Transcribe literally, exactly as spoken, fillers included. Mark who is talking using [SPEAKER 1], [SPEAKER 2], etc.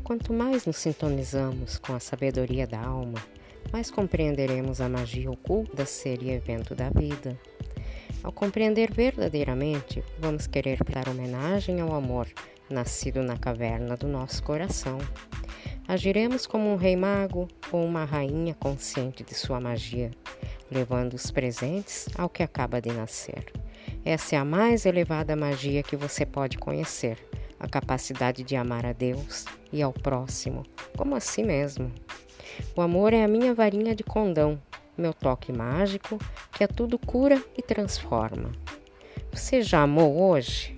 [SPEAKER 1] Quanto mais nos sintonizamos com a sabedoria da alma, mais compreenderemos a magia oculta da ser e evento da vida. Ao compreender verdadeiramente, vamos querer dar homenagem ao amor nascido na caverna do nosso coração. Agiremos como um rei mago ou uma rainha consciente de sua magia, levando os presentes ao que acaba de nascer. Essa é a mais elevada magia que você pode conhecer, a capacidade de amar a Deus e ao próximo, como a si mesmo. O amor é a minha varinha de condão, meu toque mágico que a tudo cura e transforma. Você já amou hoje?